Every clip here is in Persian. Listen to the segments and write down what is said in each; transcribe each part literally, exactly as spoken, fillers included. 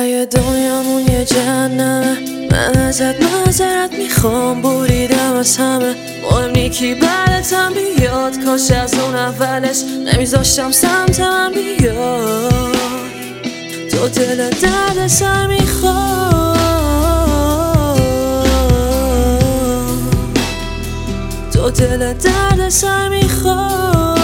اگه دنیامون یه جهنمه من ازت معذرت میخوام، بریدم از همه. مهم نی کی بعدتم بیاد، کاش از اون اولش نمیذاشتم سمت من بیاد. تو دل درد سر میخواد، تو دل درد سر میخواد.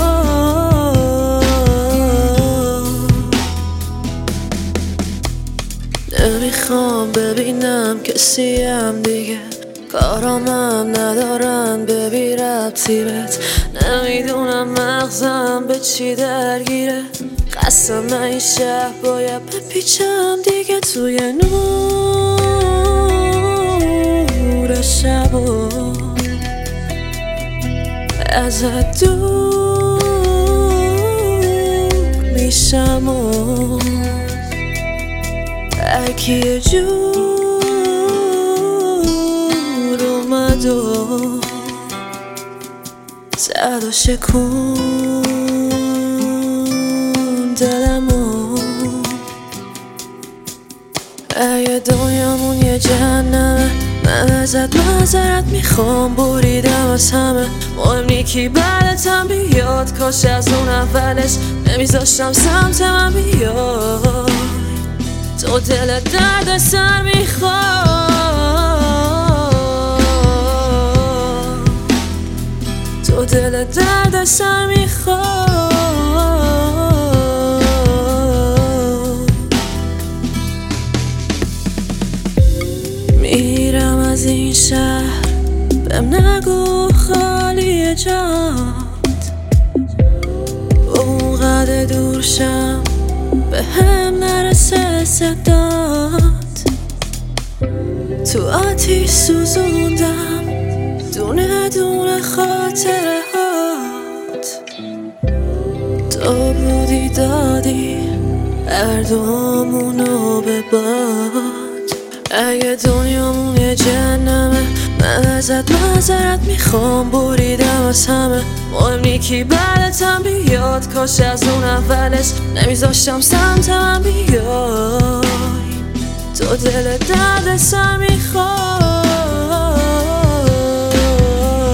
نمیخوام ببینم کسیم دیگه، کارامم ندارم به بی ربطی بهت. نمیدونم مغزم به چی درگیره، قسم من این شب باید بپیچم دیگه توی نور شبا. ازت دور میشم و اگه یه جور اومد و زد و شکون دلمو. اگه دنیامون یه جهنمه من ازت معذرت میخوام، بریدم از همه. مهم نی کی بعدتم بیاد، کاش از اون اولش نمیذاشتم سمت من بیاد. تو دل درد سر میخواد، تو دل درد سر میخواد. میرم از این شهر، بهم نگو خالی جات. اونقدر دور شم به هم نرسه صدات. تو آتیش سوزوندم دونه دونه خاطره هات. تو بودی دادی هر دومونو به باد. اگه دنیامون یه جهنمه من ازت معذرت میخوام، بریدم از همه. مهم نی کی بعدتم بیاد، کاش از اون اولش نمیذاشتم سمت من بیای. تو دل درد سر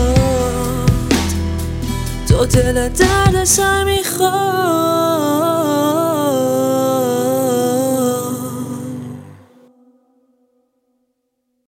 میخواد، تو دل درد سر میخواد.